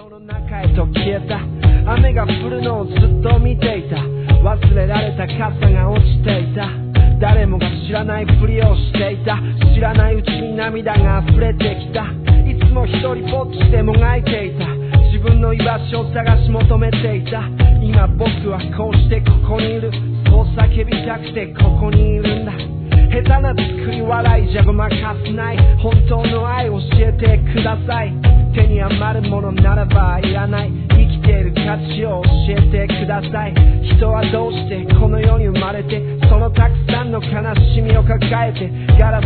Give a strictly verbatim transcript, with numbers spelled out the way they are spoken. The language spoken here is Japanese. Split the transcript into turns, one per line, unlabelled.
の中へと消えた。雨が降るのをずっと見ていた。忘れられた傘が落ちていた。誰もが知らないふりをしていた。知らないうちに涙が溢れてきた。いつも一人ぼっちでもがいていた。自分の居場所を探し求めていた。今僕はこうしてここにいる。そう叫びたくてここにいるんだ。下手な作り笑いじゃごまかせない。本当の愛を教えてください。手に余るものならばいらない。生きている価値を教えてください。人はどうしてこの世に生まれて、そのたくさんの悲しみを抱えて、ガラス